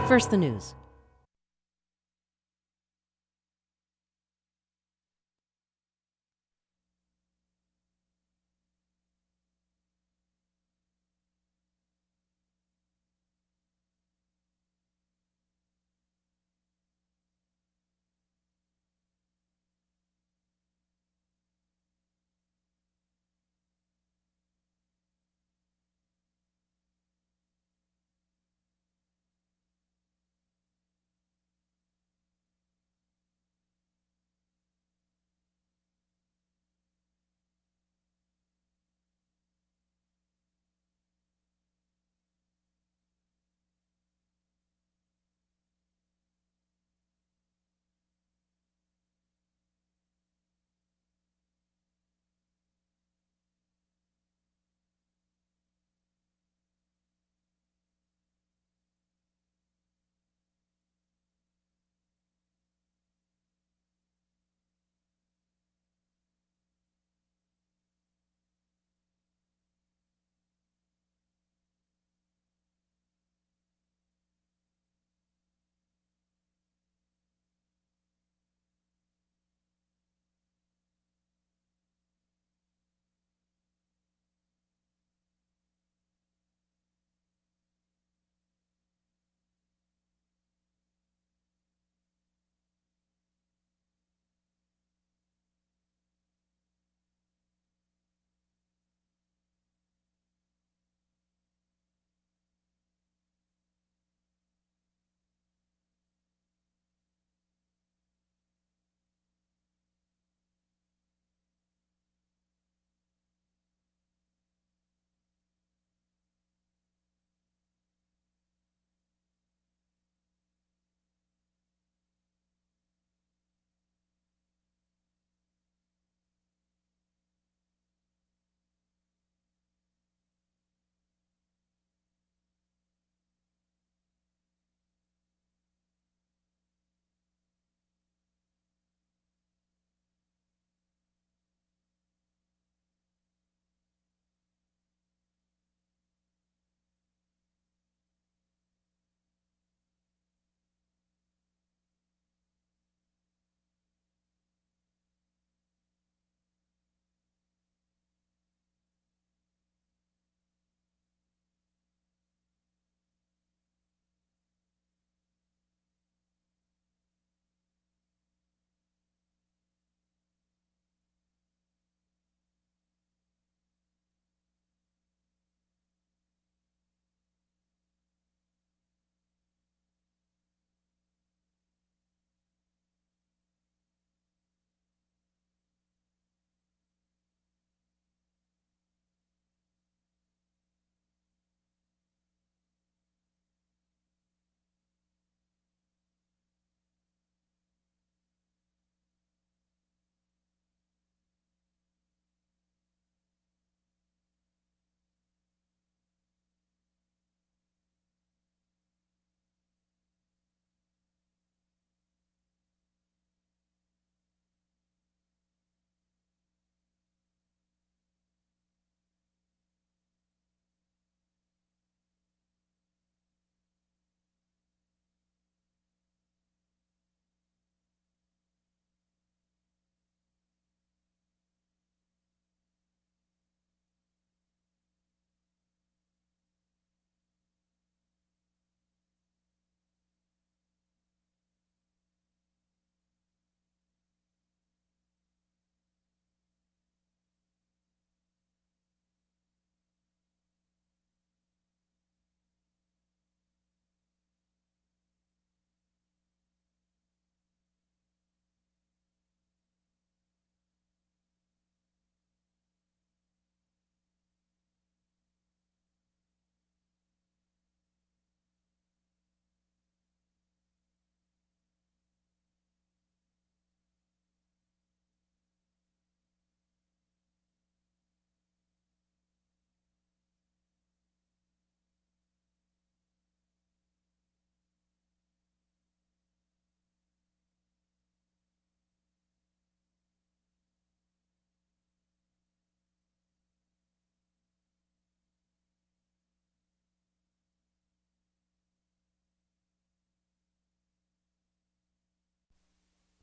First, the news.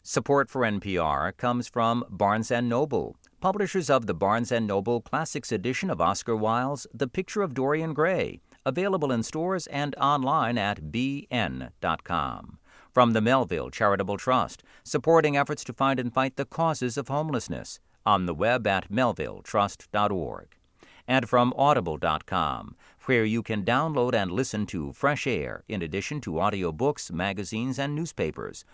Support for NPR comes from Barnes & Noble, publishers of the Barnes & Noble Classics edition of Oscar Wilde's The Picture of Dorian Gray, available in stores and online at bn.com. From the Melville Charitable Trust, supporting efforts to find and fight the causes of homelessness, on the web at melvilletrust.org. And from audible.com, where you can download and listen to Fresh Air in addition to audiobooks, magazines, and newspapers.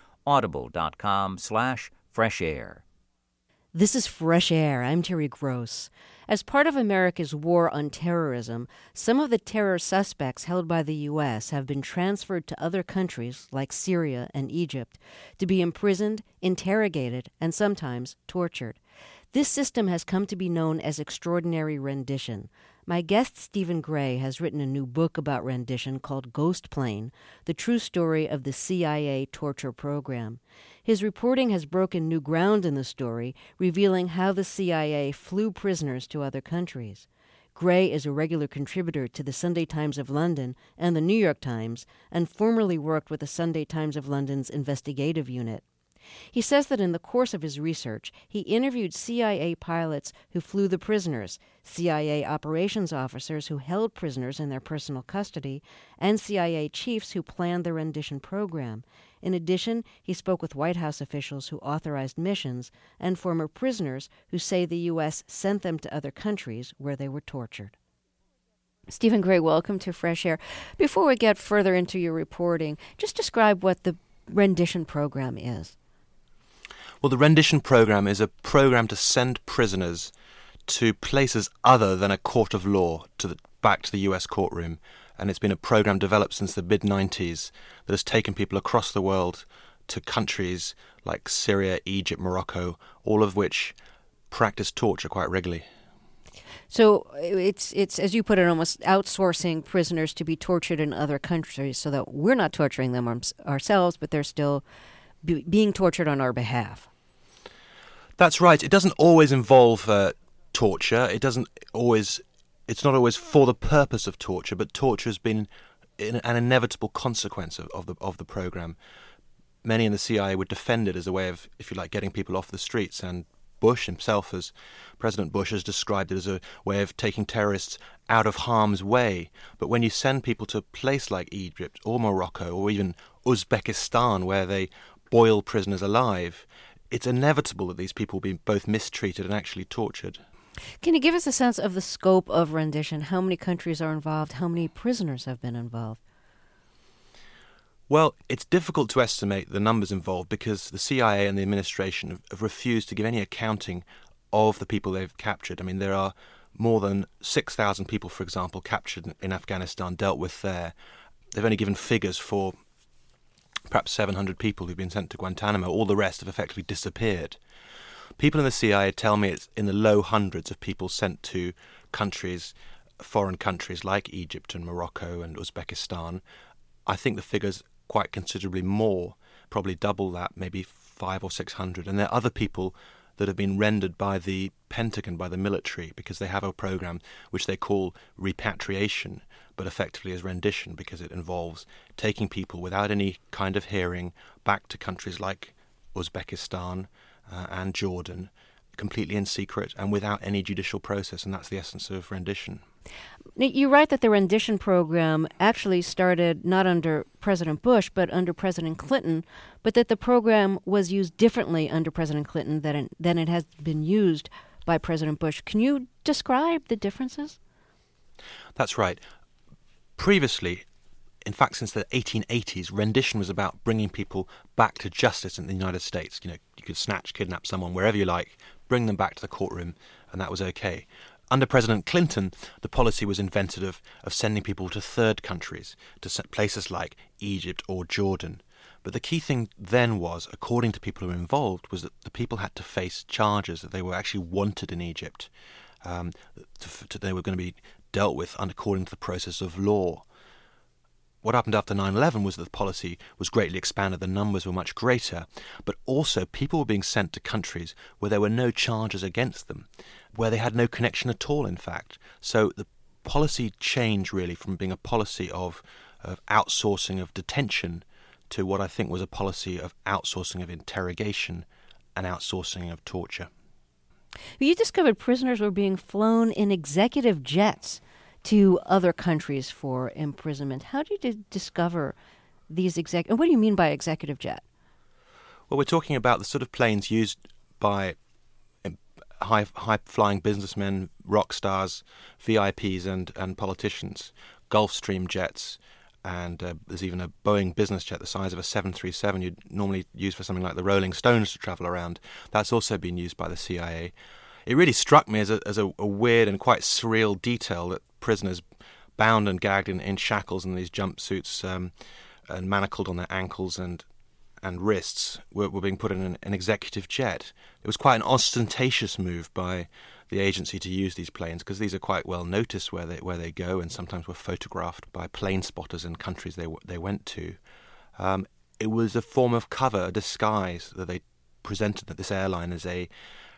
audible.com/fresh air. This is Fresh Air. I'm Terry Gross. As part of America's war on terrorism, some of the terror suspects held by the U.S. have been transferred to other countries, like Syria and Egypt, to be imprisoned, interrogated, and sometimes tortured. This system has come to be known as extraordinary rendition. My guest, Stephen Gray, has written a new book about rendition called Ghost Plane, the true story of the CIA torture program. His reporting has broken new ground in the story, revealing how the CIA flew prisoners to other countries. Gray is a regular contributor to the Sunday Times of London and the New York Times, and formerly worked with the Sunday Times of London's investigative unit. He says that in the course of his research, he interviewed CIA pilots who flew the prisoners, CIA operations officers who held prisoners in their personal custody, and CIA chiefs who planned the rendition program. In addition, he spoke with White House officials who authorized missions and former prisoners who say the U.S. sent them to other countries where they were tortured. Stephen Gray, welcome to Fresh Air. Before we get further into your reporting, just describe what the rendition program is. Well, the rendition program is a program to send prisoners to places other than a court of law, back to the U.S. courtroom. And it's been a program developed since the mid-90s that has taken people across the world to countries like Syria, Egypt, Morocco, all of which practice torture quite regularly. So it's as you put it, almost outsourcing prisoners to be tortured in other countries so that we're not torturing them ourselves, but they're still being tortured on our behalf. That's right. It doesn't always involve torture. It's not always for the purpose of torture, but torture has been an inevitable consequence of the program. Many in the CIA would defend it as a way of, if you like, getting people off the streets, and Bush himself, as President Bush, has described it as a way of taking terrorists out of harm's way. But when you send people to a place like Egypt or Morocco or even Uzbekistan, where they boil prisoners alive, it's inevitable that these people will be both mistreated and actually tortured. Can you give us a sense of the scope of rendition? How many countries are involved? How many prisoners have been involved? Well, it's difficult to estimate the numbers involved because the CIA and the administration have refused to give any accounting of the people they've captured. I mean, there are more than 6,000 people, for example, captured in Afghanistan, dealt with there. They've only given figures for perhaps 700 people who've been sent to Guantanamo. All the rest have effectively disappeared. People in the CIA tell me it's in the low hundreds of people sent to countries, foreign countries like Egypt and Morocco and Uzbekistan. I think the figure's quite considerably more, probably double that, maybe 500 or 600. And there are other people that have been rendered by the Pentagon, by the military, because they have a program which they call repatriation, but effectively as rendition, because it involves taking people without any kind of hearing back to countries like Uzbekistan and Jordan, completely in secret and without any judicial process, and that's the essence of rendition. You write that the rendition program actually started not under President Bush, but under President Clinton, but that the program was used differently under President Clinton than it has been used by President Bush. Can you describe the differences? That's right. Previously, in fact, since the 1880s, rendition was about bringing people back to justice in the United States. You know, you could snatch, kidnap someone wherever you like, bring them back to the courtroom, and that was okay. Under President Clinton, the policy was invented of sending people to third countries, to places like Egypt or Jordan. But the key thing then was, according to people who were involved, was that the people had to face charges, that they were actually wanted in Egypt. They were going to be dealt with according to the process of law. What happened after 9/11 was that the policy was greatly expanded, the numbers were much greater, but also people were being sent to countries where there were no charges against them, where they had no connection at all, in fact. So the policy changed really from being a policy of outsourcing of detention to what I think was a policy of outsourcing of interrogation and outsourcing of torture. You discovered prisoners were being flown in executive jets to other countries for imprisonment. How did you discover these and what do you mean by executive jet? Well, we're talking about the sort of planes used by high-flying businessmen, rock stars, VIPs and politicians, Gulfstream jets, and there's even a Boeing business jet the size of a 737 you'd normally use for something like the Rolling Stones to travel around. That's also been used by the CIA. It really struck me as a weird and quite surreal detail that prisoners bound and gagged in shackles in these jumpsuits and manacled on their ankles and wrists were being put in an executive jet. It was quite an ostentatious move by the agency to use these planes, because these are quite well noticed where they go, and sometimes were photographed by plane spotters in countries they went to. It was a form of cover, a disguise that they presented that this airline as a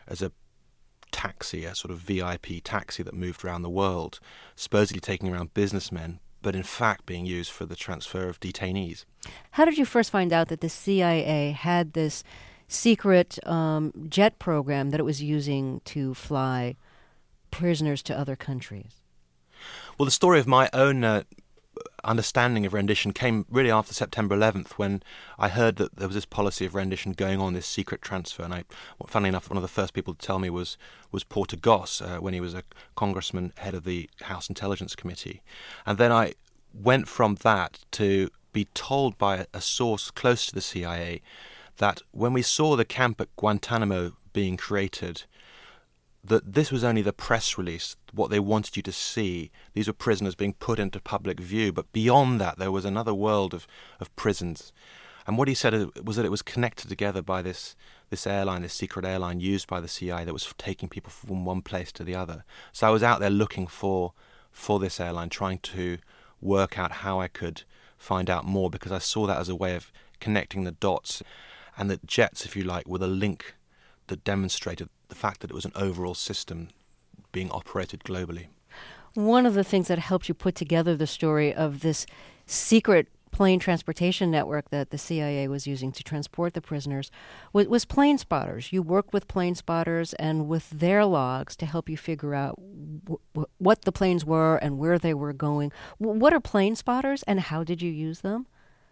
taxi, a sort of VIP taxi that moved around the world, supposedly taking around businessmen, but in fact being used for the transfer of detainees. How did you first find out that the CIA had this secret jet program that it was using to fly prisoners to other countries? Well, the story of my own understanding of rendition came really after September 11th, when I heard that there was this policy of rendition going on, this secret transfer. And funnily enough, one of the first people to tell me was Porter Goss, when he was a congressman, head of the House Intelligence Committee. And then I went from that to be told by a source close to the CIA that when we saw the camp at Guantanamo being created, that this was only the press release, what they wanted you to see. These were prisoners being put into public view, but beyond that there was another world of prisons. And what he said was that it was connected together by this airline, this secret airline used by the CIA that was taking people from one place to the other. So I was out there looking for this airline, trying to work out how I could find out more, because I saw that as a way of connecting the dots, and that jets, if you like, were the link that demonstrated the fact that it was an overall system being operated globally. One of the things that helped you put together the story of this secret plane transportation network that the CIA was using to transport the prisoners was plane spotters. You worked with plane spotters and with their logs to help you figure out what the planes were and where they were going. What are plane spotters, and how did you use them?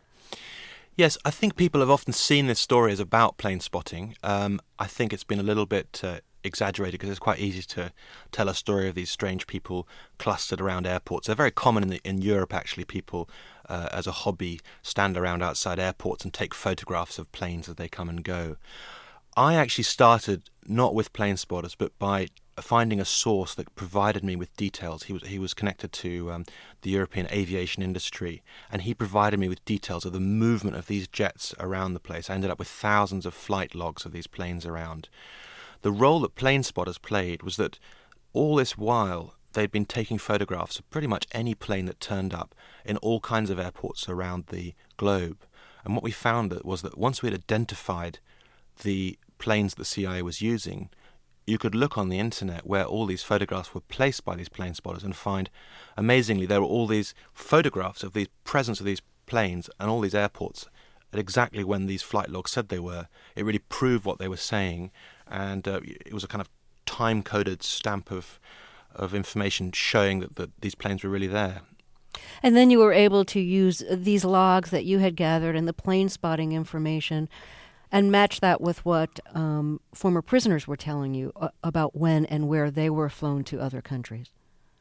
Yes, I think people have often seen this story as about plane spotting. I think it's been a little bit exaggerated, because it's quite easy to tell a story of these strange people clustered around airports. They're very common in Europe, actually. People, as a hobby, stand around outside airports and take photographs of planes as they come and go. I actually started not with plane spotters, but by finding a source that provided me with details. He was connected to the European aviation industry, and he provided me with details of the movement of these jets around the place. I ended up with thousands of flight logs of these planes around. The role that plane spotters played was that all this while they'd been taking photographs of pretty much any plane that turned up in all kinds of airports around the globe. And what we found was that once we'd identified the planes the CIA was using, you could look on the internet where all these photographs were placed by these plane spotters and find, amazingly, there were all these photographs of the presence of these planes and all these airports at exactly when these flight logs said they were. It really proved what they were saying, and it was a kind of time-coded stamp of information showing that these planes were really there. And then you were able to use these logs that you had gathered and the plane spotting information and match that with what former prisoners were telling you about when and where they were flown to other countries.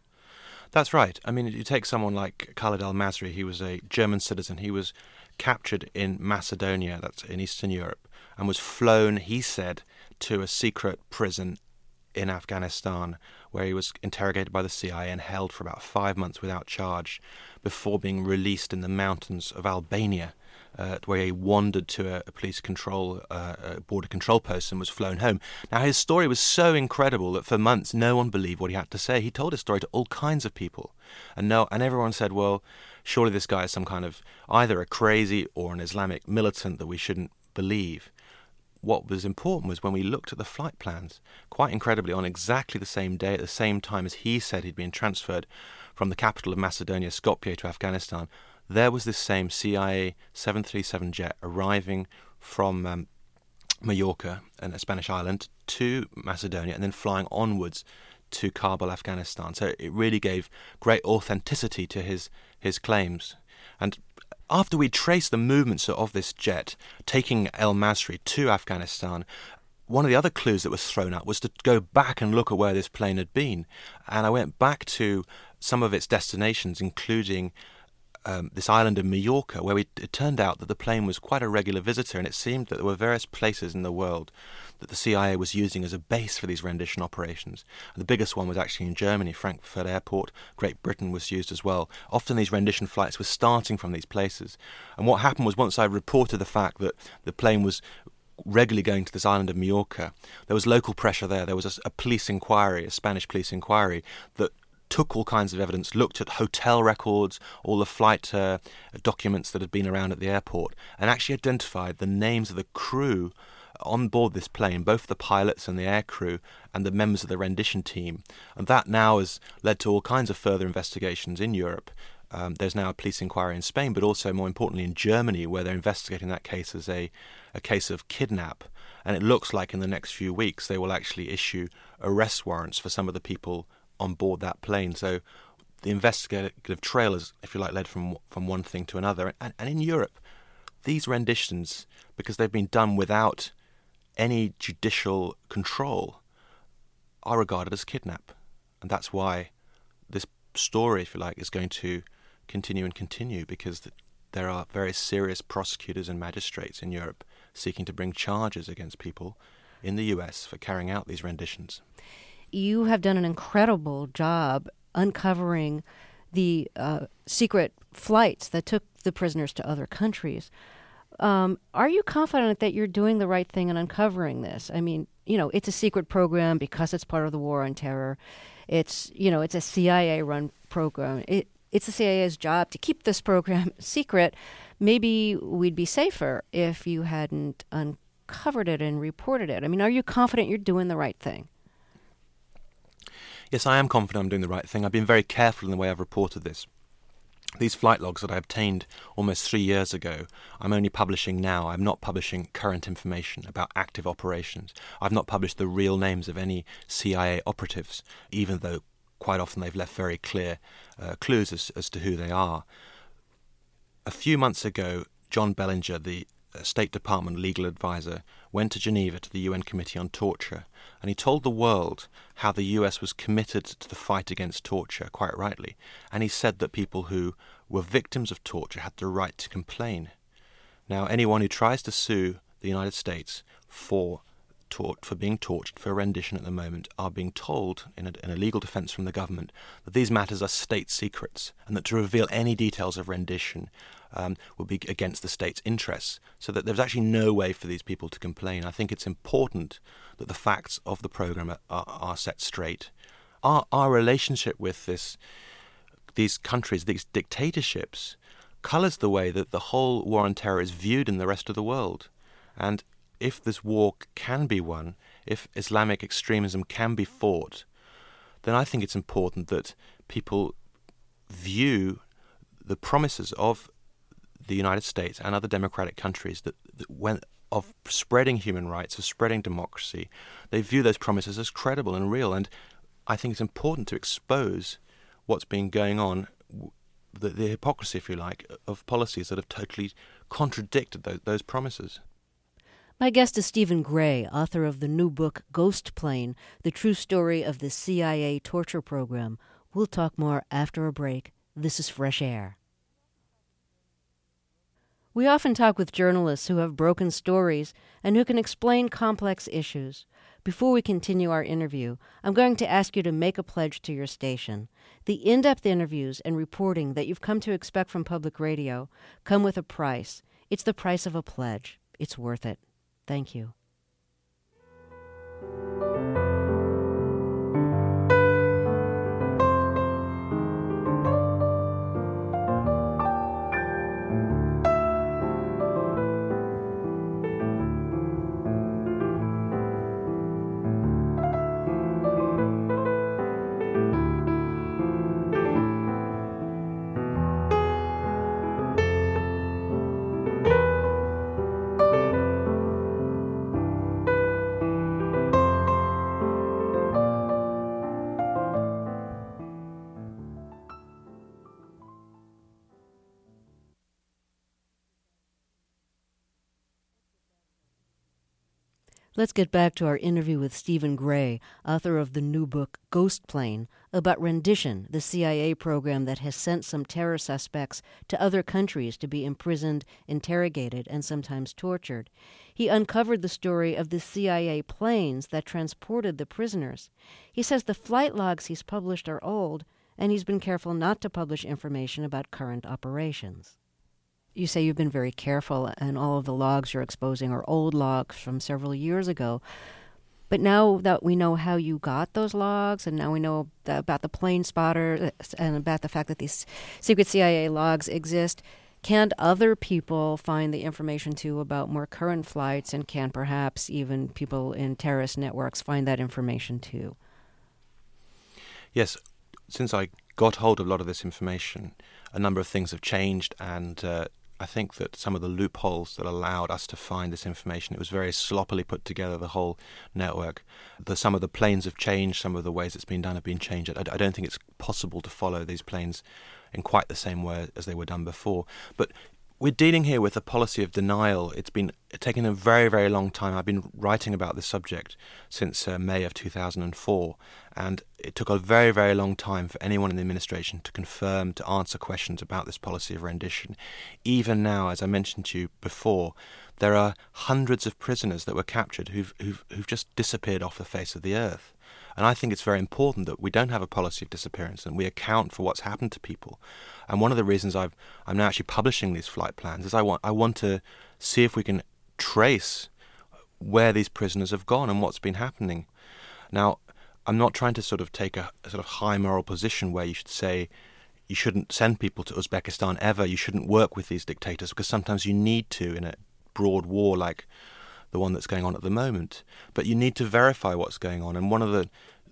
That's right. I mean, you take someone like Khalid al-Masri. He was a German citizen. He was captured in Macedonia, that's in Eastern Europe, and was flown, he said, to a secret prison in Afghanistan, where he was interrogated by the CIA and held for about 5 months without charge before being released in the mountains of Albania, where he wandered to a police control, border control post, and was flown home. Now, his story was so incredible that for months no one believed what he had to say. He told his story to all kinds of people, and everyone said, well, surely this guy is some kind of either a crazy or an Islamic militant that we shouldn't believe. What was important was when we looked at the flight plans, quite incredibly, on exactly the same day, at the same time as he said he'd been transferred from the capital of Macedonia, Skopje, to Afghanistan, there was this same CIA 737 jet arriving from Mallorca, and a Spanish island, to Macedonia, and then flying onwards to Kabul, Afghanistan. So it really gave great authenticity to his claims. And after we traced the movements of this jet taking El Masri to Afghanistan, one of the other clues that was thrown out was to go back and look at where this plane had been. And I went back to some of its destinations, including this island of Mallorca, where it turned out that the plane was quite a regular visitor, and it seemed that there were various places in the world that the CIA was using as a base for these rendition operations. And the biggest one was actually in Germany, Frankfurt Airport. Great Britain was used as well. Often these rendition flights were starting from these places. And what happened was, once I reported the fact that the plane was regularly going to this island of Mallorca, there was local pressure there. There was a police inquiry, a Spanish police inquiry, that took all kinds of evidence, looked at hotel records, all the flight documents that had been around at the airport, and actually identified the names of the crew on board this plane, both the pilots and the air crew and the members of the rendition team. And that now has led to all kinds of further investigations in Europe. There's now a police inquiry in Spain, but also, more importantly, in Germany, where they're investigating that case as a case of kidnap. And it looks like in the next few weeks they will actually issue arrest warrants for some of the people on board that plane. So the investigative trail is, if you like, led from one thing to another. And in Europe, these renditions, because they've been done without any judicial control, are regarded as kidnap. And that's why this story, if you like, is going to continue, because there are very serious prosecutors and magistrates in Europe seeking to bring charges against people in the US for carrying out these renditions. You have done an incredible job uncovering the secret flights that took the prisoners to other countries. Are you confident that you're doing the right thing in uncovering this? I mean, it's a secret program because it's part of the war on terror. It's a CIA-run program. It's the CIA's job to keep this program secret. Maybe we'd be safer if you hadn't uncovered it and reported it. I mean, are you confident you're doing the right thing? Yes, I am confident I'm doing the right thing. I've been very careful in the way I've reported this. These flight logs that I obtained almost 3 years ago, I'm only publishing now. I'm not publishing current information about active operations. I've not published the real names of any CIA operatives, even though quite often they've left very clear clues as to who they are. A few months ago, John Bellinger, the State Department legal advisor, went to Geneva to the UN Committee on Torture, and he told the world how the US was committed to the fight against torture, quite rightly, and he said that people who were victims of torture had the right to complain. Now, anyone who tries to sue the United States for being tortured, for rendition at the moment, are being told, in a legal defense from the government, that these matters are state secrets, and that to reveal any details of rendition would be against the state's interests, so that there's actually no way for these people to complain. I think it's important that the facts of the program are set straight. Our relationship with these countries, these dictatorships, colours the way that the whole war on terror is viewed in the rest of the world. And if this war can be won, if Islamic extremism can be fought, then I think it's important that people view the promises of the United States and other democratic countries of spreading human rights, of spreading democracy. They view those promises as credible and real, and I think it's important to expose what's been going on, the hypocrisy, if you like, of policies that have totally contradicted those promises. My guest is Stephen Gray, author of the new book Ghost Plane, The True Story of the CIA Torture Program. We'll talk more after a break. This is Fresh Air. We often talk with journalists who have broken stories and who can explain complex issues. Before we continue our interview, I'm going to ask you to make a pledge to your station. The in-depth interviews and reporting that you've come to expect from public radio come with a price. It's the price of a pledge. It's worth it. Thank you. Let's get back to our interview with Stephen Gray, author of the new book Ghost Plane, about rendition, the CIA program that has sent some terror suspects to other countries to be imprisoned, interrogated, and sometimes tortured. He uncovered the story of the CIA planes that transported the prisoners. He says the flight logs he's published are old, and he's been careful not to publish information about current operations. You say you've been very careful, and all of the logs you're exposing are old logs from several years ago. But now that we know how you got those logs, and now we know about the plane spotter and about the fact that these secret CIA logs exist, can't other people find the information, too, about more current flights, and can perhaps even people in terrorist networks find that information, too? Yes, since I got hold of a lot of this information, a number of things have changed, and I think that some of the loopholes that allowed us to find this information, it was very sloppily put together, the whole network. Some of the planes have changed, some of the ways it's been done have been changed. I don't think it's possible to follow these planes in quite the same way as they were done before. But we're dealing here with a policy of denial. It's been taking a very, very long time. I've been writing about this subject since May of 2004, and it took a very, very long time for anyone in the administration to confirm, to answer questions about this policy of rendition. Even now, as I mentioned to you before, there are hundreds of prisoners that were captured who've just disappeared off the face of the earth. And I think it's very important that we don't have a policy of disappearance and we account for what's happened to people. And one of the reasons I'm now actually publishing these flight plans is I want to see if we can trace where these prisoners have gone and what's been happening. Now, I'm not trying to sort of take a sort of high moral position where you should say you shouldn't send people to Uzbekistan ever, you shouldn't work with these dictators, because sometimes you need to in a broad war like the one that's going on at the moment. But you need to verify what's going on. And one of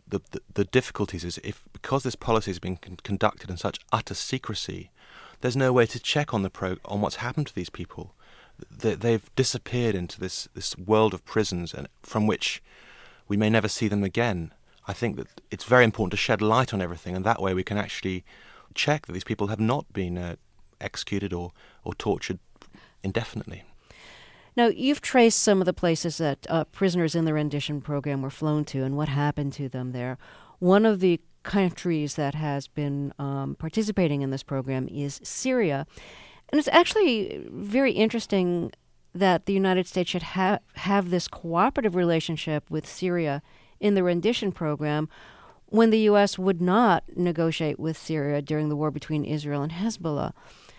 the difficulties is because this policy has been conducted in such utter secrecy, there's no way to check on on what's happened to these people. They've disappeared into this world of prisons, and from which we may never see them again. I think that it's very important to shed light on everything, and that way we can actually check that these people have not been executed or tortured indefinitely. Now, you've traced some of the places that prisoners in the rendition program were flown to and what happened to them there. One of the countries that has been participating in this program is Syria. And it's actually very interesting that the United States should have this cooperative relationship with Syria in the rendition program when the U.S. would not negotiate with Syria during the war between Israel and Hezbollah.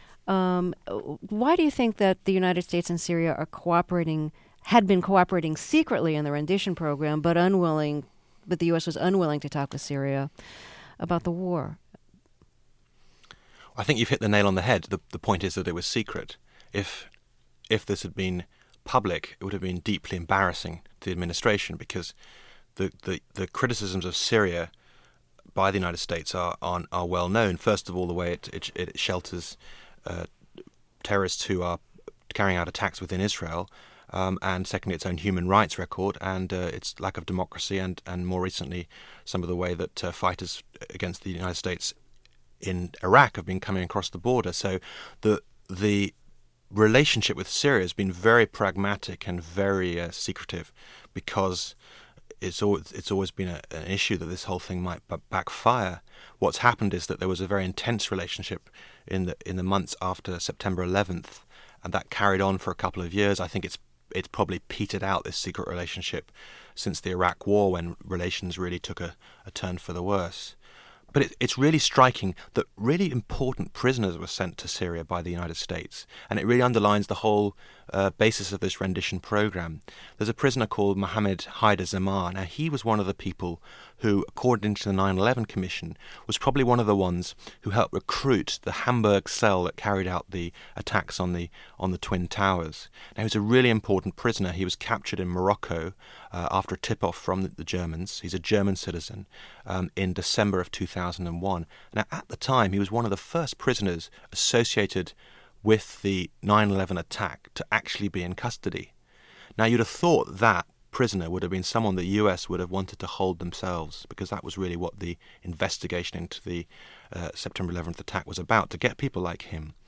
Why do you think that the United States and Syria had been cooperating secretly in the rendition program, but the U.S. was unwilling to talk with Syria about the war? I think you've hit the nail on the head. The point is that it was secret. If this had been public, it would have been deeply embarrassing to the administration, because the criticisms of Syria by the United States are well known. First of all, the way it shelters terrorists who are carrying out attacks within Israel, and secondly, its own human rights record and its lack of democracy, and more recently, some of the way that fighters against the United States in Iraq have been coming across the border. So the relationship with Syria has been very pragmatic and very secretive, because it's always been an issue that this whole thing might backfire. What's happened is that there was a very intense relationship in the months after September 11th, and that carried on for a couple of years. I think it's probably petered out, this secret relationship, since the Iraq War, when relations really took a turn for the worse. But it's really striking that really important prisoners were sent to Syria by the United States, and it really underlines the whole basis of this rendition program. There's a prisoner called Mohammed Haider Zaman. Now, he was one of the people who, according to the 9/11 Commission, was probably one of the ones who helped recruit the Hamburg cell that carried out the attacks on the Twin Towers. Now, he was a really important prisoner. He was captured in Morocco after a tip-off from the Germans. He's a German citizen, in December of 2001. Now, at the time, he was one of the first prisoners associated with the 9/11 attack to actually be in custody. Now, you'd have thought that prisoner would have been someone the US would have wanted to hold themselves, because that was really what the investigation into the September 11th attack was about, to get people like him.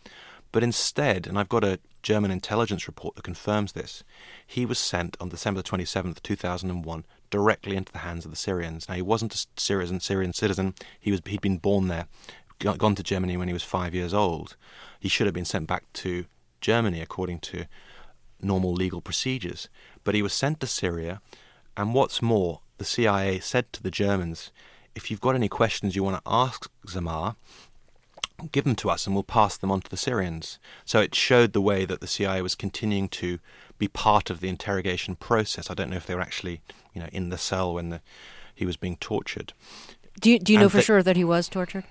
But instead, and I've got a German intelligence report that confirms this, he was sent on December 27th, 2001, directly into the hands of the Syrians. Now, he wasn't a Syrian citizen. He'd been born there, gone to Germany when he was 5 years old. He should have been sent back to Germany according to normal legal procedures. But he was sent to Syria, and what's more, the CIA said to the Germans, if you've got any questions you want to ask Zamar, give them to us and we'll pass them on to the Syrians. So it showed the way that the CIA was continuing to be part of the interrogation process. I don't know if they were actually, in the cell when he was being tortured. Do you know for sure that he was tortured?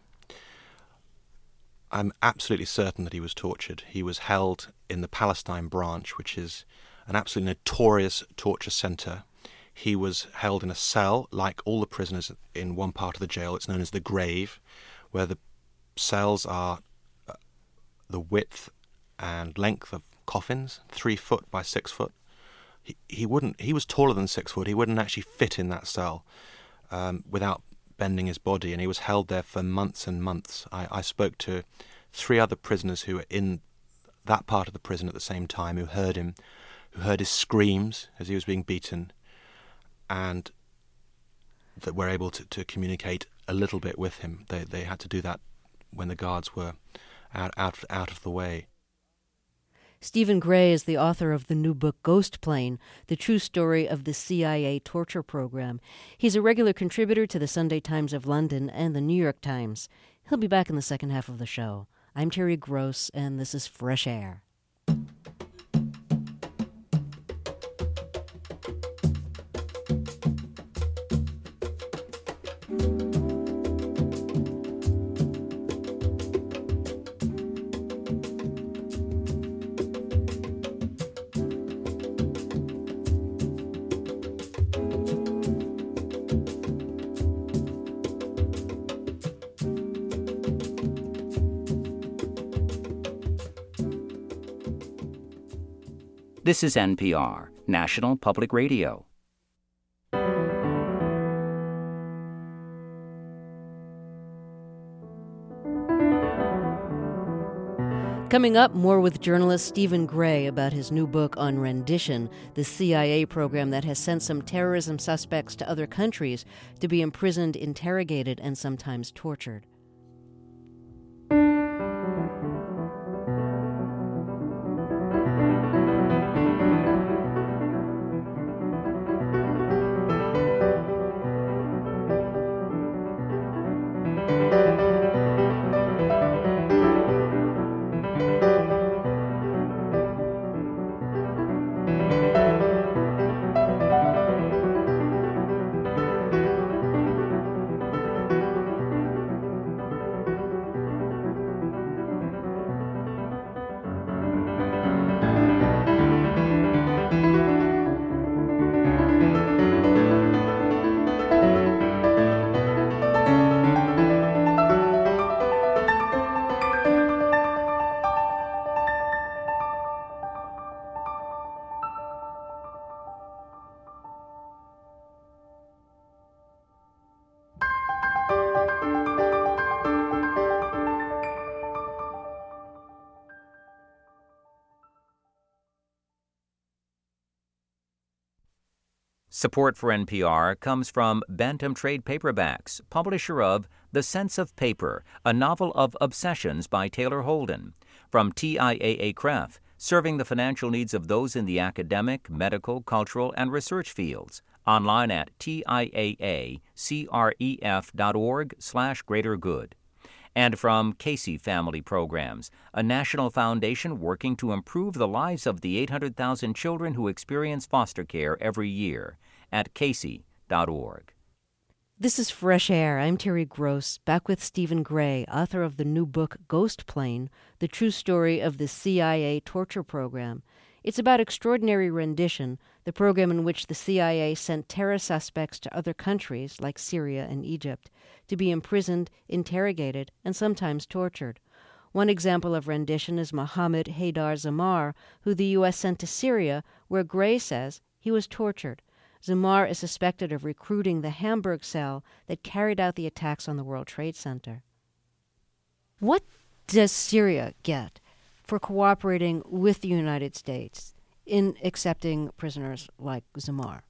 I'm absolutely certain that he was tortured. He was held in the Palestine branch, which is an absolutely notorious torture centre. He was held in a cell, like all the prisoners in one part of the jail. It's known as the grave, where the cells are the width and length of coffins, 3 foot by 6 foot. He was taller than 6 foot. He wouldn't actually fit in that cell without bending his body, and he was held there for months and months. I spoke to 3 other prisoners who were in that part of the prison at the same time, who heard him, who heard his screams as he was being beaten, and that were able to communicate a little bit with him. They had to do that when the guards were out of the way. Stephen Gray is the author of the new book Ghost Plane, the true story of the CIA torture program. He's a regular contributor to the Sunday Times of London and the New York Times. He'll be back in the second half of the show. I'm Terry Gross, and this is Fresh Air. This is NPR, National Public Radio. Coming up, more with journalist Stephen Gray about his new book on rendition, the CIA program that has sent some terrorism suspects to other countries to be imprisoned, interrogated, and sometimes tortured. Support for NPR comes from Bantam Trade Paperbacks, publisher of The Sense of Paper, a novel of obsessions by Taylor Holden. From TIAA-CREF, serving the financial needs of those in the academic, medical, cultural, and research fields. Online at tiaacref.org/greatergood. And from Casey Family Programs, a national foundation working to improve the lives of the 800,000 children who experience foster care every year, at casey.org. This is Fresh Air. I'm Terry Gross, back with Stephen Gray, author of the new book Ghost Plane, the true story of the CIA torture program. It's about extraordinary rendition, the program in which the CIA sent terror suspects to other countries, like Syria and Egypt, to be imprisoned, interrogated, and sometimes tortured. One example of rendition is Mohammed Haydar Zamar, who the U.S. sent to Syria, where Gray says he was tortured. Zamar is suspected of recruiting the Hamburg cell that carried out the attacks on the World Trade Center. What does Syria get for cooperating with the United States in accepting prisoners like Zamar?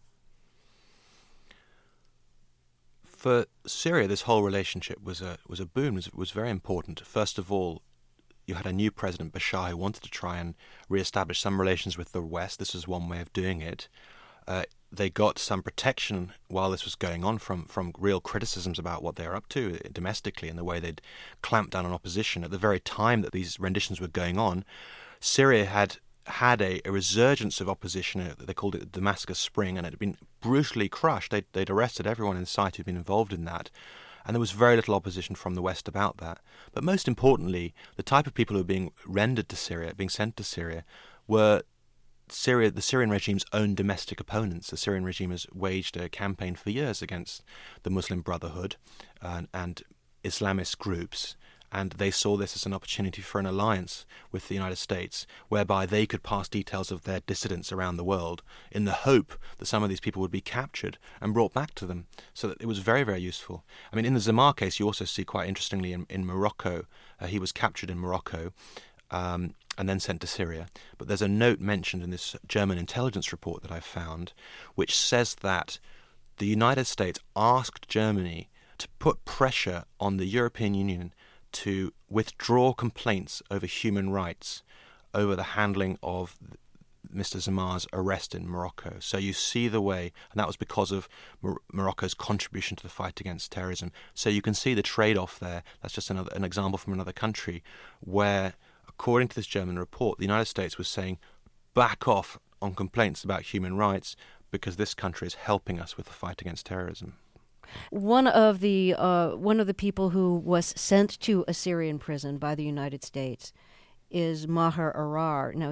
For Syria, this whole relationship was a boon. It was very important. First of all, you had a new president, Bashar, who wanted to try and re-establish some relations with the West. This was one way of doing it. They got some protection while this was going on from real criticisms about what they were up to domestically and the way they'd clamped down on opposition. At the very time that these renditions were going on, Syria had a resurgence of opposition. They called it the Damascus Spring, and it had been brutally crushed. They'd arrested everyone in sight who'd been involved in that, and there was very little opposition from the West about that. But most importantly, the type of people who were being rendered to Syria, being sent to Syria, were the Syrian regime's own domestic opponents. The Syrian regime has waged a campaign for years against the Muslim Brotherhood and Islamist groups, and they saw this as an opportunity for an alliance with the United States, whereby they could pass details of their dissidents around the world in the hope that some of these people would be captured and brought back to them. So that it was very, very useful. I mean, in the Zamar case, you also see quite interestingly in Morocco, he was captured in Morocco, and then sent to Syria. But there's a note mentioned in this German intelligence report that I found, which says that the United States asked Germany to put pressure on the European Union to withdraw complaints over human rights over the handling of Mr. Zamar's arrest in Morocco. So you see the way, and that was because of Morocco's contribution to the fight against terrorism. So you can see the trade-off there. That's just an example from another country where, according to this German report, the United States was saying, back off on complaints about human rights because this country is helping us with the fight against terrorism. One of the people who was sent to a Syrian prison by the United States is Maher Arar. Now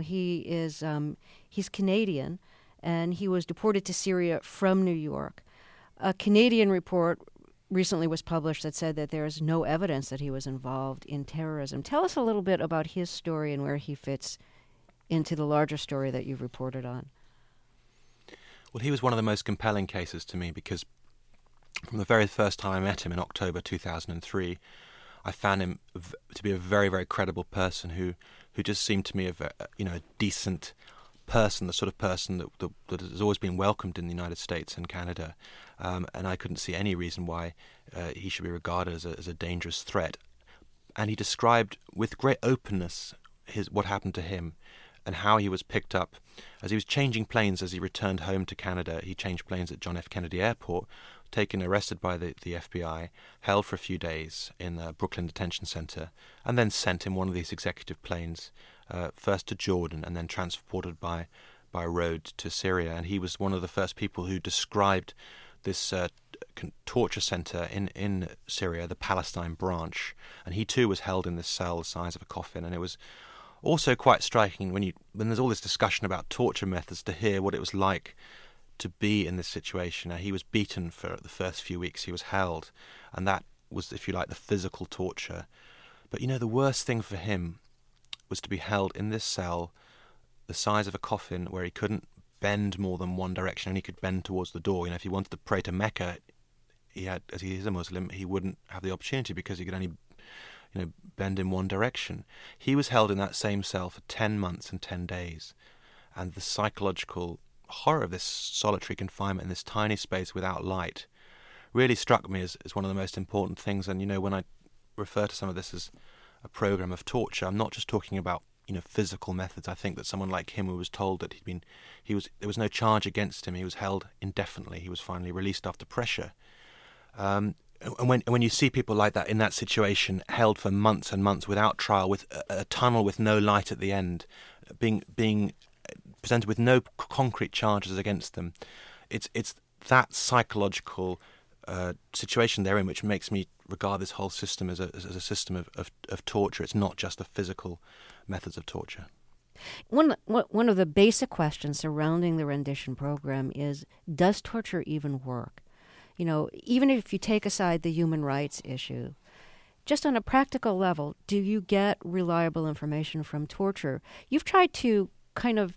he's Canadian, and he was deported to Syria from New York. A Canadian report recently was published that said that there is no evidence that he was involved in terrorism. Tell us a little bit about his story and where he fits into the larger story that you've reported on. Well, he was one of the most compelling cases to me because from the very first time I met him in October 2003, I found him to be a very, very credible person who just seemed to me a decent person, the sort of person that has always been welcomed in the United States and Canada, and I couldn't see any reason why he should be regarded as a dangerous threat. And he described with great openness what happened to him and how he was picked up as he was changing planes as he returned home to Canada. He changed planes at John F. Kennedy Airport, arrested by the FBI, held for a few days in the Brooklyn Detention Center, and then sent in one of these executive planes, first to Jordan and then transported by road to Syria. And he was one of the first people who described this torture center in Syria, the Palestine branch. And he too was held in this cell the size of a coffin. And it was also quite striking when there's all this discussion about torture methods to hear what it was like to be in this situation. He was beaten for the first few weeks he was held, and that was, if you like, the physical torture. But the worst thing for him was to be held in this cell the size of a coffin where he couldn't bend more than one direction, and he could bend towards the door. If he wanted to pray to Mecca, as he is a Muslim, he wouldn't have the opportunity because he could only bend in one direction. He was held in that same cell for 10 months and 10 days, and the psychological horror of this solitary confinement in this tiny space without light really struck me as one of the most important things. And when I refer to some of this as a program of torture, I'm not just talking about physical methods. I think that someone like him, who was told that there was no charge against him, he was held indefinitely, he was finally released after pressure. And when you see people like that in that situation, held for months and months without trial, with a tunnel with no light at the end, being presented with no concrete charges against them, it's that psychological situation they're in which makes me regard this whole system as a system of torture. It's not just the physical methods of torture. One of the basic questions surrounding the rendition program is, does torture even work? Even if you take aside the human rights issue, just on a practical level, do you get reliable information from torture? You've tried to kind of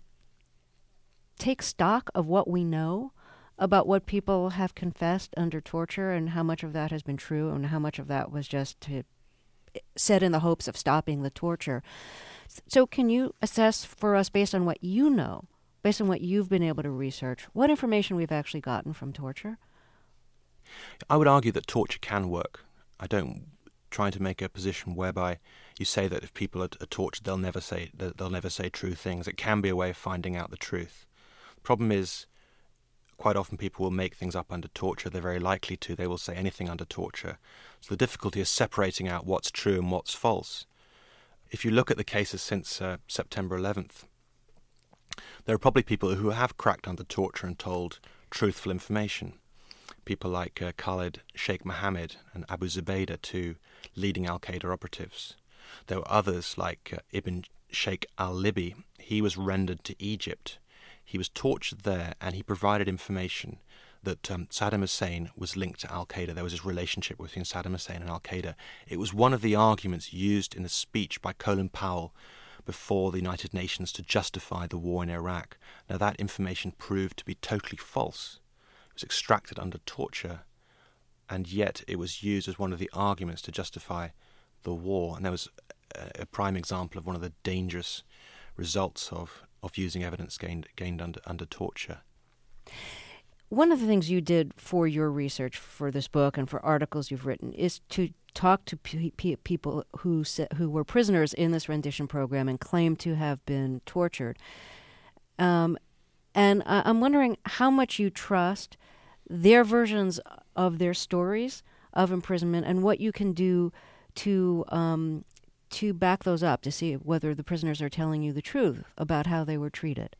take stock of what we know about what people have confessed under torture and how much of that has been true and how much of that was just said in the hopes of stopping the torture. So can you assess for us, based on what you know, based on what you've been able to research, what information we've actually gotten from torture? I would argue that torture can work. I don't try to make a position whereby you say that if people are tortured, they'll never say true things. It can be a way of finding out the truth. The problem is, quite often people will make things up under torture. They're very likely to. They will say anything under torture. So the difficulty is separating out what's true and what's false. If you look at the cases since September 11th, there are probably people who have cracked under torture and told truthful information. People like Khalid Sheikh Mohammed and Abu Zubaydah, two leading al-Qaeda operatives. There were others like Ibn Sheikh al-Libi. He was rendered to Egypt. He was tortured there, and he provided information that Saddam Hussein was linked to al-Qaeda. There was this relationship between Saddam Hussein and al-Qaeda. It was one of the arguments used in the speech by Colin Powell before the United Nations to justify the war in Iraq. Now, that information proved to be totally false. It was extracted under torture, and yet it was used as one of the arguments to justify the war. And there was a prime example of one of the dangerous results of using evidence gained under torture. One of the things you did for your research for this book and for articles you've written is to talk to people who were prisoners in this rendition program and claimed to have been tortured. And I'm wondering how much you trust their versions of their stories of imprisonment and what you can do to back those up, to see whether the prisoners are telling you the truth about how they were treated.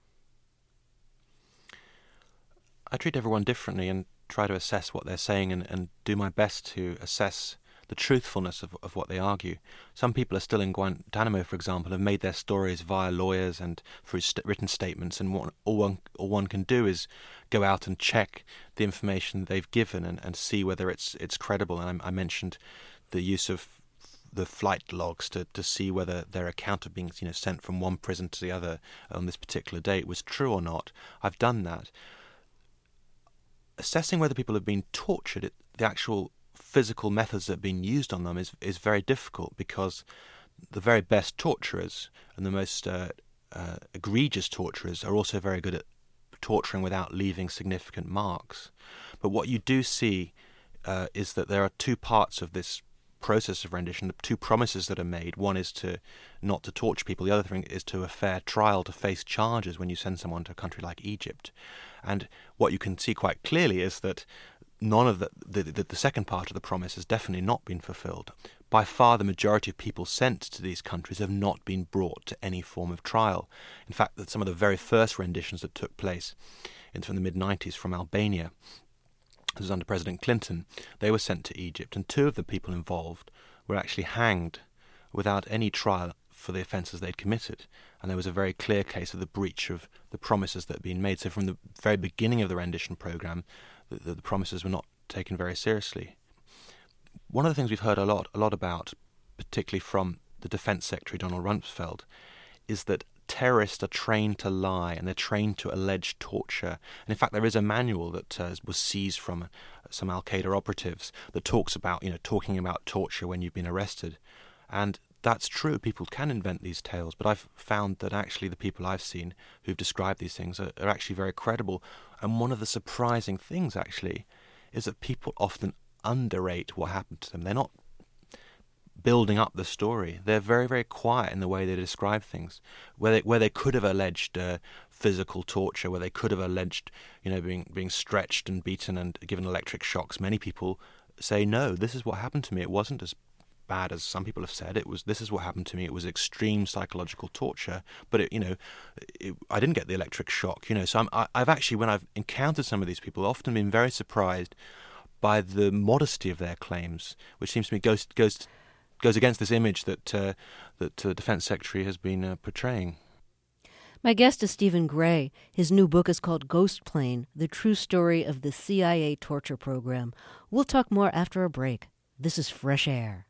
I treat everyone differently and try to assess what they're saying and do my best to assess the truthfulness of what they argue. Some people are still in Guantanamo, for example, have made their stories via lawyers and through written statements, and all one can do is go out and check the information they've given and see whether it's credible. And I mentioned the use of the flight logs to see whether their account of being sent from one prison to the other on this particular date was true or not. I've done that. Assessing whether people have been tortured, the actual physical methods that have been used on them is very difficult, because the very best torturers and the most egregious torturers are also very good at torturing without leaving significant marks. But what you do see is that there are two parts of this process of rendition, the two promises that are made. One is not to torture people. The other thing is to a fair trial, to face charges when you send someone to a country like Egypt. And what you can see quite clearly is that none of the second part of the promise has definitely not been fulfilled. By far, the majority of people sent to these countries have not been brought to any form of trial. In fact, that some of the very first renditions that took place from the mid-90s from Albania, this was under President Clinton, they were sent to Egypt, and two of the people involved were actually hanged without any trial for the offences they'd committed. And there was a very clear case of the breach of the promises that had been made. So from the very beginning of the rendition programme, the promises were not taken very seriously. One of the things we've heard a lot about, particularly from the Defence Secretary Donald Rumsfeld, is that terrorists are trained to lie and they're trained to allege torture. And in fact, there is a manual that was seized from some al-Qaeda operatives that talks about, talking about torture when you've been arrested. And that's true. People can invent these tales, but I've found that actually the people I've seen who've described these things are actually very credible. And one of the surprising things, actually, is that people often underrate what happened to them. They're not building up the story. They're very, very quiet in the way they describe things. Where they could have alleged physical torture, where they could have alleged, being stretched and beaten and given electric shocks, many people say, no, this is what happened to me. It wasn't as bad as some people have said. This is what happened to me. It was extreme psychological torture, but I didn't get the electric shock. So I've actually, when I've encountered some of these people, often been very surprised by the modesty of their claims, which seems to me goes against this image that the Defence Secretary has been portraying. My guest is Stephen Gray. His new book is called Ghost Plane: The True Story of the CIA Torture Program. We'll talk more after a break. This is Fresh Air.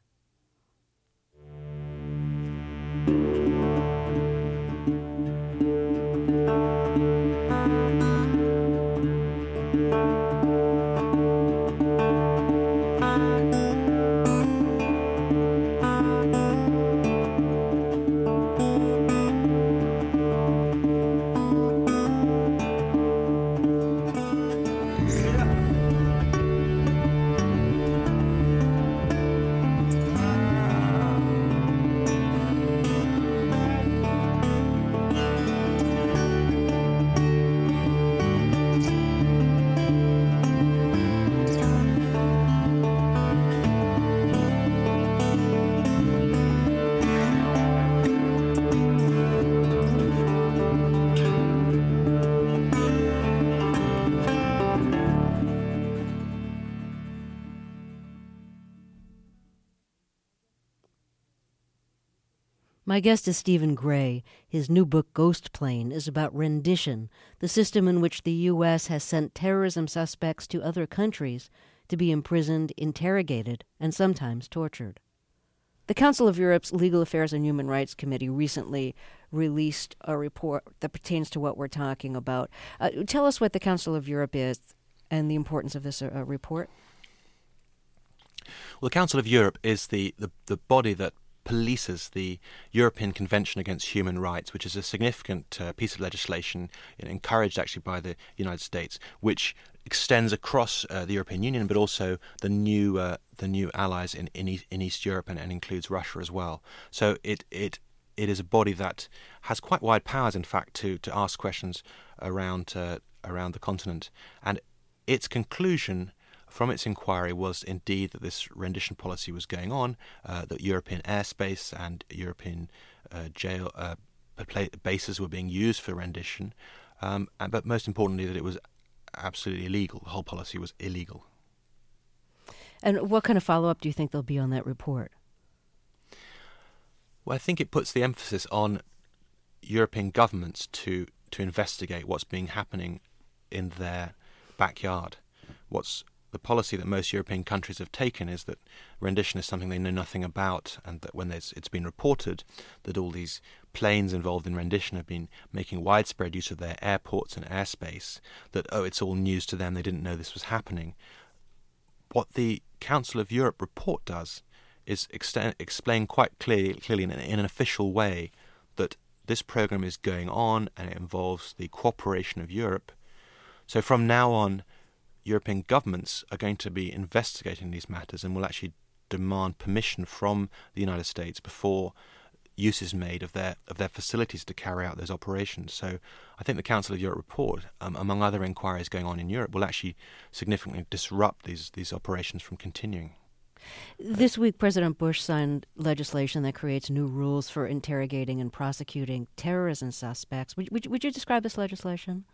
My guest is Stephen Gray. His new book, Ghost Plane, is about rendition, the system in which the U.S. has sent terrorism suspects to other countries to be imprisoned, interrogated, and sometimes tortured. The Council of Europe's Legal Affairs and Human Rights Committee recently released a report that pertains to what we're talking about. Tell us what the Council of Europe is and the importance of this report. Well, the Council of Europe is the body that polices the European Convention Against Human Rights, which is a significant piece of legislation encouraged actually by the United States, which extends across the European Union, but also the new allies in East Europe, and includes Russia as well. So it is a body that has quite wide powers, in fact, to ask questions around the continent. And its conclusion from its inquiry was indeed that this rendition policy was going on, that European airspace and European jail bases were being used for rendition, but most importantly that it was absolutely illegal. The whole policy was illegal. And what kind of follow-up do you think there'll be on that report? Well, I think it puts the emphasis on European governments to investigate what's been happening in their backyard. The policy that most European countries have taken is that rendition is something they know nothing about, and that when it's been reported that all these planes involved in rendition have been making widespread use of their airports and airspace, that, it's all news to them, they didn't know this was happening. What the Council of Europe report does is explain quite clearly in an official way that this program is going on and it involves the cooperation of Europe. So from now on, European governments are going to be investigating these matters and will actually demand permission from the United States before use is made of their facilities to carry out those operations. So I think the Council of Europe report, among other inquiries going on in Europe, will actually significantly disrupt these operations from continuing. This week, President Bush signed legislation that creates new rules for interrogating and prosecuting terrorism suspects. Would you describe this legislation?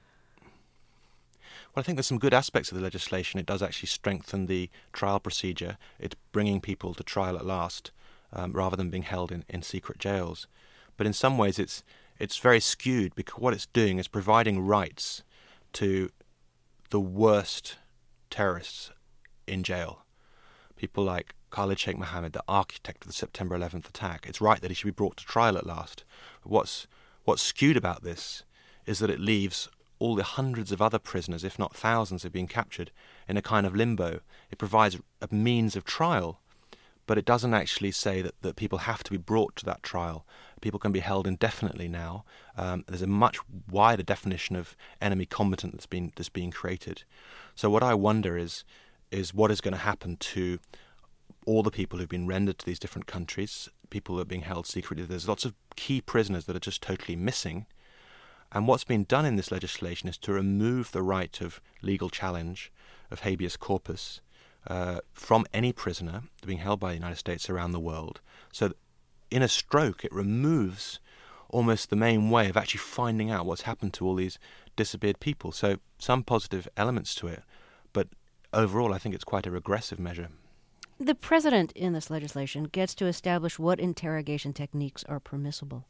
Well, I think there's some good aspects of the legislation. It does actually strengthen the trial procedure. It's bringing people to trial at last, rather than being held in secret jails. But in some ways, it's very skewed, because what it's doing is providing rights to the worst terrorists in jail. People like Khalid Sheikh Mohammed, the architect of the September 11th attack. It's right that he should be brought to trial at last. But what's skewed about this is that it leaves all the hundreds of other prisoners, if not thousands, have been captured in a kind of limbo. It provides a means of trial, but it doesn't actually say that people have to be brought to that trial. People can be held indefinitely now. There's a much wider definition of enemy combatant that's being created. So what I wonder is what is going to happen to all the people who've been rendered to these different countries, people that are being held secretly. There's lots of key prisoners that are just totally missing. And what's been done in this legislation is to remove the right of legal challenge, of habeas corpus, from any prisoner being held by the United States around the world. So in a stroke, it removes almost the main way of actually finding out what's happened to all these disappeared people. So some positive elements to it, but overall I think it's quite a regressive measure. The president in this legislation gets to establish what interrogation techniques are permissible.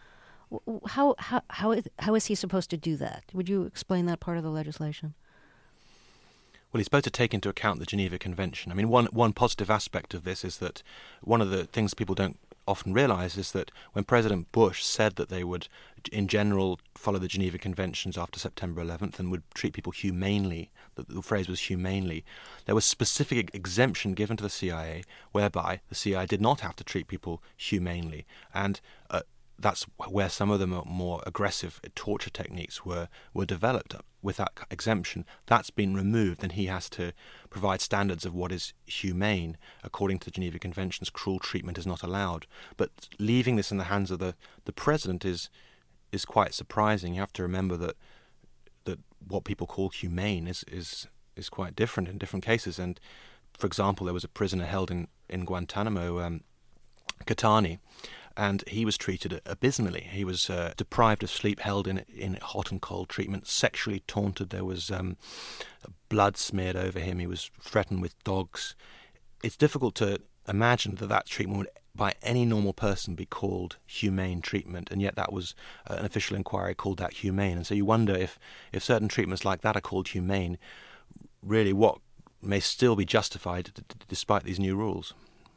How is he supposed to do that? Would you explain that part of the legislation? Well, he's supposed to take into account the Geneva Convention. I mean, one positive aspect of this is that one of the things people don't often realize is that when President Bush said that they would, in general, follow the Geneva Conventions after September 11th and would treat people humanely, the phrase was humanely, there was specific exemption given to the CIA whereby the CIA did not have to treat people humanely. And that's where some of the more aggressive torture techniques were developed. With that exemption, that's been removed, and he has to provide standards of what is humane. According to the Geneva Conventions, cruel treatment is not allowed. But leaving this in the hands of the president is quite surprising. You have to remember that what people call humane is quite different in different cases. And, for example, there was a prisoner held in Guantanamo, Katani, and he was treated abysmally. He was deprived of sleep, held in hot and cold treatment, sexually taunted. There was blood smeared over him. He was threatened with dogs. It's difficult to imagine that treatment by any normal person be called humane treatment, and yet that was an official inquiry called that humane. And so you wonder if certain treatments like that are called humane, really what may still be justified despite these new rules.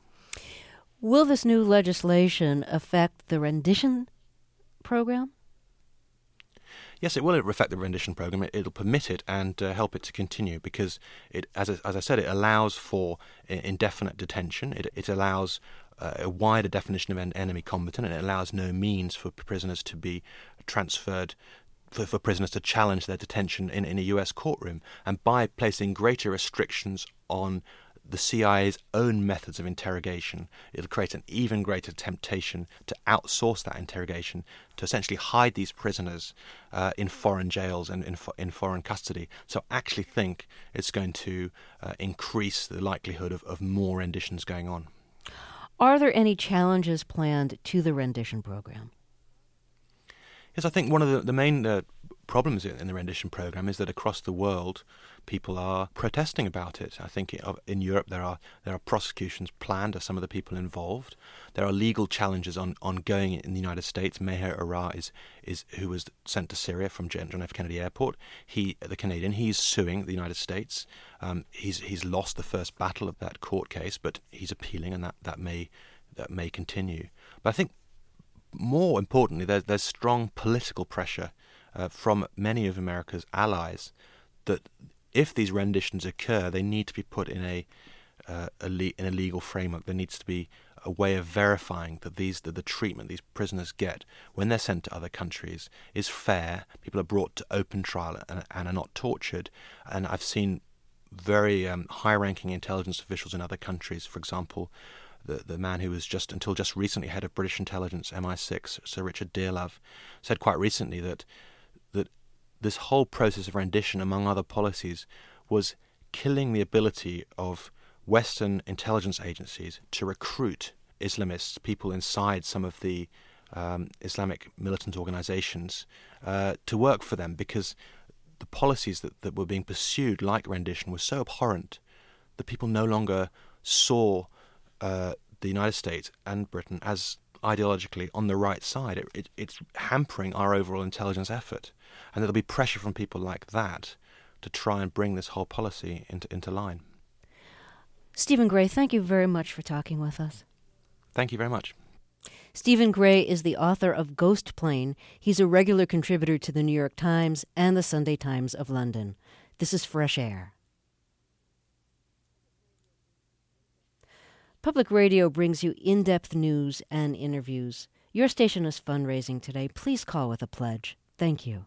Will this new legislation affect the rendition program? Yes, it will affect the rendition program. It'll permit it and help it to continue because, as I said, it allows for indefinite detention. It allows a wider definition of enemy combatant, and it allows no means for prisoners to be transferred, for prisoners to challenge their detention in a US courtroom. And by placing greater restrictions on the CIA's own methods of interrogation, it'll create an even greater temptation to outsource that interrogation, to essentially hide these prisoners in foreign jails and in foreign custody. So I actually think it's going to increase the likelihood of more renditions going on. Are there any challenges planned to the rendition program? Yes, I think one of the main problems in the rendition program is that across the world, people are protesting about it. I think in Europe there are prosecutions planned of some of the people involved. There are legal challenges ongoing in the United States. Meher Arrar is who was sent to Syria from John F. Kennedy Airport. The Canadian, he's suing the United States. He's lost the first battle of that court case, but he's appealing, and that may continue. But I think more importantly, there's strong political pressure from many of America's allies that if these renditions occur, they need to be put in a legal framework. There needs to be a way of verifying that the treatment these prisoners get when they're sent to other countries is fair. People are brought to open trial and are not tortured. And I've seen very high-ranking intelligence officials in other countries, for example, the man who was until just recently head of British intelligence, MI6, Sir Richard Dearlove, said quite recently that this whole process of rendition, among other policies, was killing the ability of Western intelligence agencies to recruit Islamists, people inside some of the Islamic militant organizations, to work for them, because the policies that were being pursued, like rendition, were so abhorrent that people no longer saw the United States and Britain as ideologically on the right side. It's hampering our overall intelligence effort. And there'll be pressure from people like that to try and bring this whole policy into line. Stephen Gray, thank you very much for talking with us. Thank you very much. Stephen Gray is the author of Ghost Plane. He's a regular contributor to the New York Times and the Sunday Times of London. This is Fresh Air. Public Radio brings you in-depth news and interviews. Your station is fundraising today. Please call with a pledge. Thank you.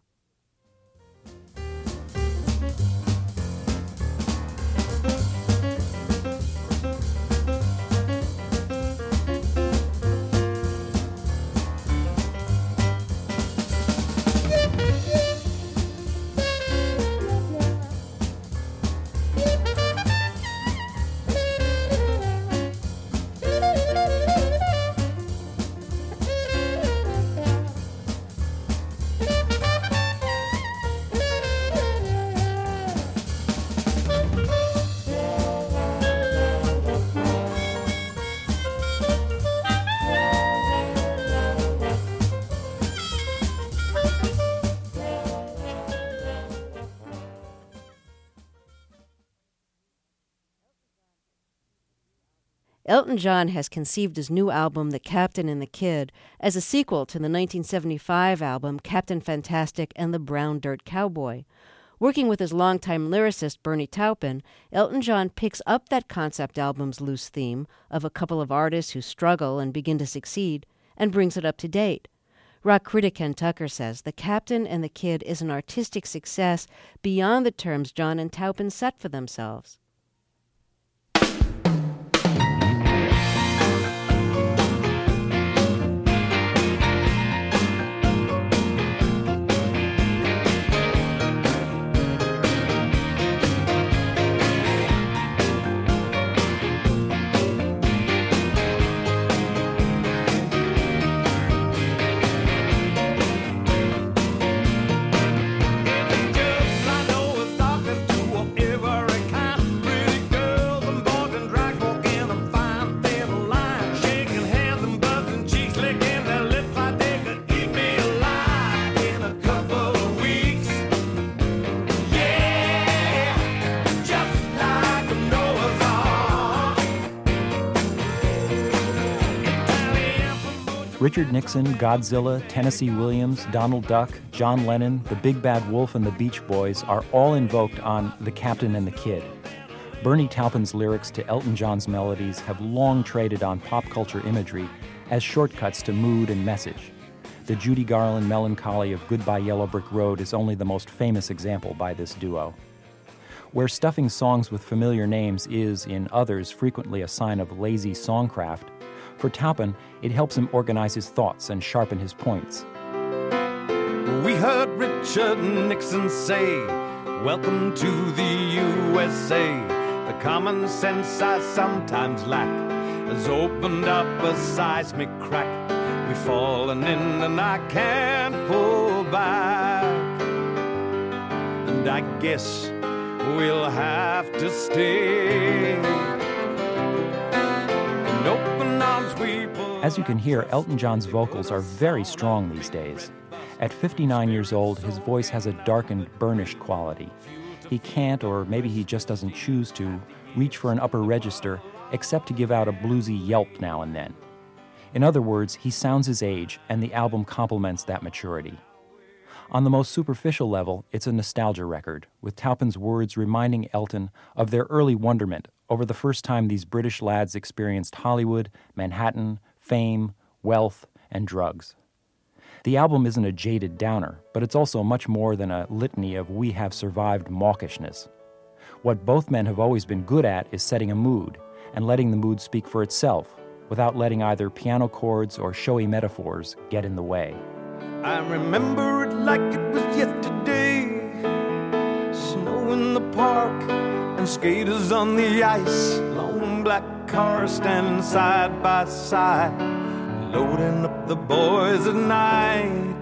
Elton John has conceived his new album, The Captain and the Kid, as a sequel to the 1975 album Captain Fantastic and the Brown Dirt Cowboy. Working with his longtime lyricist Bernie Taupin, Elton John picks up that concept album's loose theme of a couple of artists who struggle and begin to succeed and brings it up to date. Rock critic Ken Tucker says The Captain and the Kid is an artistic success beyond the terms John and Taupin set for themselves. Just I know it's darkness to of every kind. Richard Nixon, Godzilla, Tennessee Williams, Donald Duck, John Lennon, the Big Bad Wolf, and the Beach Boys are all invoked on The Captain and the Kid. Bernie Taupin's lyrics to Elton John's melodies have long traded on pop culture imagery as shortcuts to mood and message. The Judy Garland melancholy of Goodbye Yellow Brick Road is only the most famous example by this duo. Where stuffing songs with familiar names is, in others, frequently a sign of lazy songcraft, for Taupin, it helps him organize his thoughts and sharpen his points. We heard Richard Nixon say, "Welcome to the USA. The common sense I sometimes lack has opened up a seismic crack. We've fallen in and I can't pull back. And I guess we'll have to stay. In open arms we pull." As you can hear, Elton John's vocals are very strong these days. At 59 years old, his voice has a darkened, burnished quality. He can't, or maybe he just doesn't choose to, reach for an upper register except to give out a bluesy yelp now and then. In other words, he sounds his age, and the album complements that maturity. On the most superficial level, it's a nostalgia record, with Taupin's words reminding Elton of their early wonderment over the first time these British lads experienced Hollywood, Manhattan, fame, wealth, and drugs. The album isn't a jaded downer, but it's also much more than a litany of we have survived mawkishness. What both men have always been good at is setting a mood, and letting the mood speak for itself, without letting either piano chords or showy metaphors get in the way. I remember it like it was yesterday. Snow in the park and skaters on the ice. Long black cars standing side by side, loading up the boys at night.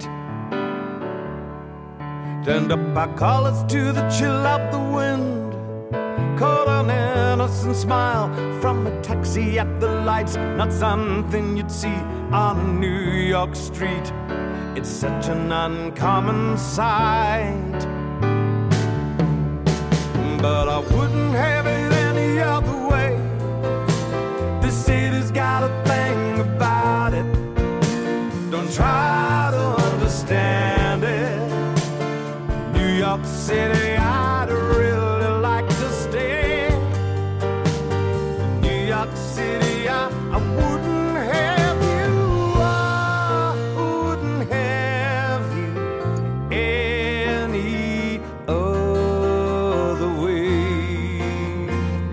Turned up our collars to the chill out the wind. Caught an innocent smile from a taxi at the lights. Not something you'd see on a New York street. It's such an uncommon sight. But I wouldn't have it any other way. This city's got a thing about it. Don't try to understand it. New York City, I'd really like to stay. New York City, I wouldn't have you. I wouldn't have you any other way.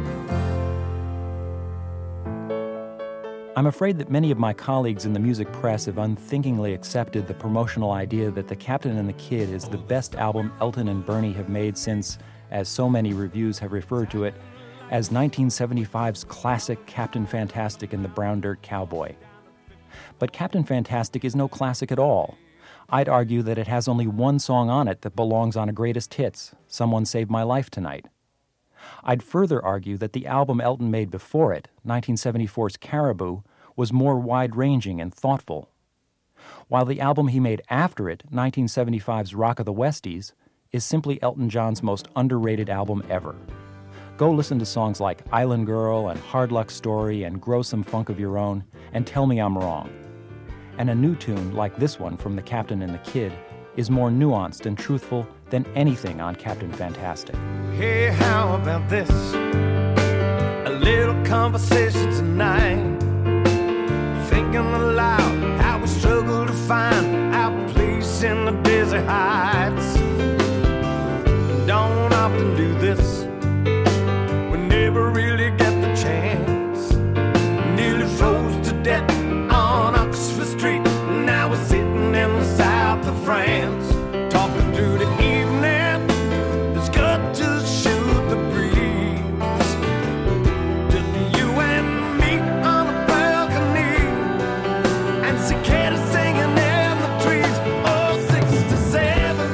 I'm afraid that many of my colleagues in the music press have unthinkingly accepted the promotional idea that The Captain and the Kid is the best album Elton and Bernie have made since, as so many reviews have referred to it, as 1975's classic Captain Fantastic and the Brown Dirt Cowboy. But Captain Fantastic is no classic at all. I'd argue that it has only one song on it that belongs on a greatest hits, Someone Saved My Life Tonight. I'd further argue that the album Elton made before it, 1974's Caribou, was more wide-ranging and thoughtful. While the album he made after it, 1975's Rock of the Westies, is simply Elton John's most underrated album ever. Go listen to songs like Island Girl and Hard Luck Story and Grow Some Funk of Your Own and Tell Me I'm Wrong. And a new tune like this one from The Captain and the Kid is more nuanced and truthful than anything on Captain Fantastic. Hey, how about this? A little conversation tonight. Thinking aloud how we struggle to find our place in the desert heights. Don't often do this. We never really get the chance. Nearly froze to death on Oxford Street. Now we're sitting in the south of France, talking through the evening. It's good to shoot the breeze. Just you and me on a balcony, and cicadas singing in the trees. Oh, 67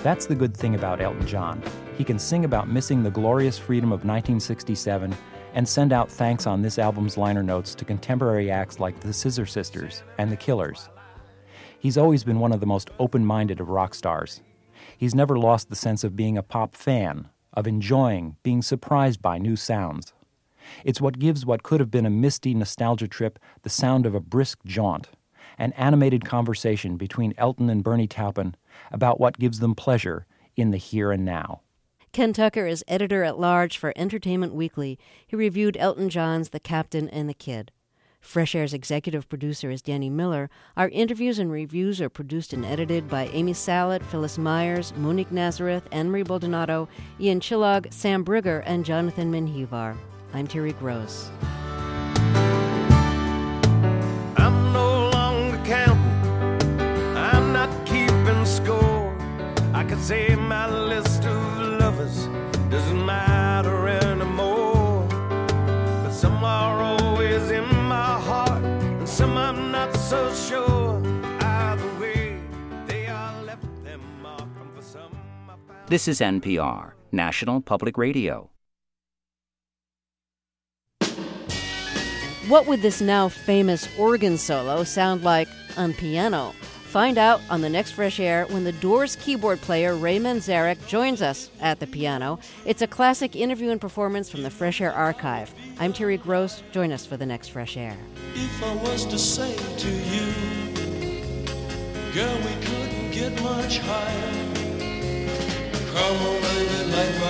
That's the good thing about Elton John. He can sing about missing the glorious freedom of 1967 and send out thanks on this album's liner notes to contemporary acts like the Scissor Sisters and the Killers. He's always been one of the most open-minded of rock stars. He's never lost the sense of being a pop fan, of enjoying, being surprised by new sounds. It's what gives what could have been a misty nostalgia trip the sound of a brisk jaunt, an animated conversation between Elton and Bernie Taupin about what gives them pleasure in the here and now. Ken Tucker is editor-at-large for Entertainment Weekly. He reviewed Elton John's The Captain and the Kid. Fresh Air's executive producer is Danny Miller. Our interviews and reviews are produced and edited by Amy Salet, Phyllis Myers, Monique Nazareth, Anne-Marie Baldonado, Ian Chillog, Sam Brigger, and Jonathan Menjivar. I'm Terry Gross. I'm no longer counting, I'm not keeping score. I could say my list of lovers doesn't matter anymore, but some are always in my heart, and some I'm not so sure. Either way, they all left them mark, and for some I found... This is NPR, National Public Radio. What would this now famous organ solo sound like on piano? Find out on the next Fresh Air when the Doors keyboard player Ray Manzarek joins us at the piano. It's a classic interview and performance from the Fresh Air archive. I'm Terry Gross. Join us for the next Fresh Air. If I was to say to you, girl, we couldn't get much higher. Come on, baby, light my